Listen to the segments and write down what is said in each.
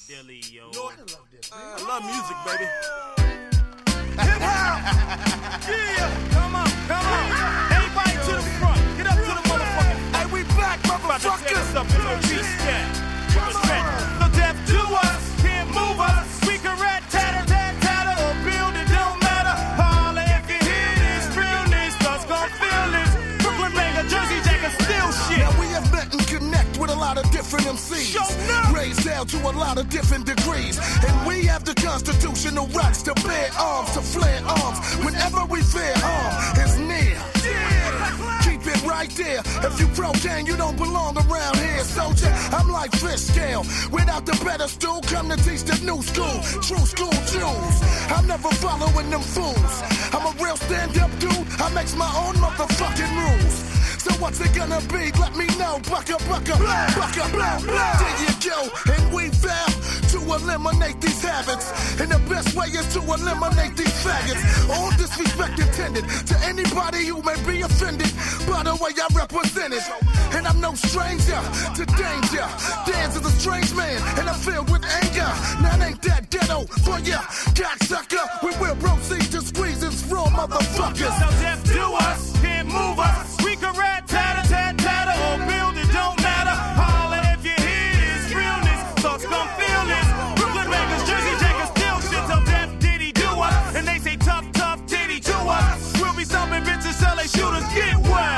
Dilly, yo. I love music, baby. Hip-hop! Yeah! Come on. Everybody to the front. Get up to the motherfucking front. Hey, we back, motherfuckers. About to tear this up in a G-step. No death to us, can't move us. We can rat-tatter, or build it, don't matter. Holla if you hear this, realness, thoughts gon' feel this. Brooklyn banger, Jersey Jacker, still shit. Now we have met and connect with a lot of different MCs. Raised down to a lot of different degrees. And we have the constitutional rights to bear arms, to flare arms. Whenever we fear harm is near. Keep it right there. If you pro-gang, you don't belong around here, soldier. I'm like fish scale. Without the better stool, come to teach the new school. True school Jews. I'm never following them fools. I'm a real stand-up dude. I makes my own motherfucking rules. So what's it gonna be? Let me know. Bucka. There you go. And we vow to eliminate these habits. And the best way is to eliminate these faggots. All disrespect intended to anybody who may be offended by the way I represent it. And I'm no stranger to danger. Dan's is a strange man, and I'm filled with anger. Now ain't that ghetto for ya, cocksucker? We will proceed to squeeze and straw motherfuckers. So deaf to us, can't move us. We can rat-tatter, or build it, don't matter. Holla if you hear this, realness, thoughts gon' feel this. Brooklyn Bangers, Jersey Jackers, still shit. So deaf diddy do us, and they say tough diddy to us. We'll be stomping bitches till they shoot us, get wild.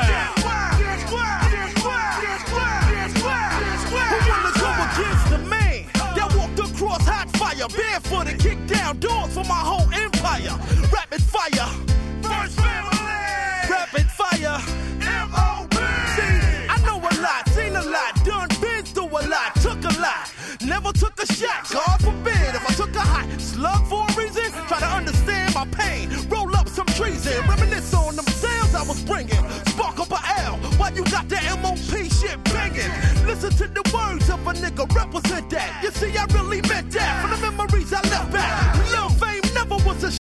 Who wanna go against the man that walked across hot fire, barefoot and kicked down doors for my whole empire? Rapid fire, first family. Rapid fire, M.O.B. See, I know a lot, seen a lot, done been through a lot, took a lot, never took a shot. God forbid if I took a hot slug for a reason. Try to understand my pain, roll up some treason, reminisce on them sounds I was bringing. Spark up a L while you got the M.O.P. shit banging. Listen to the words of a nigga, represent that. You see, I really meant that. From the memory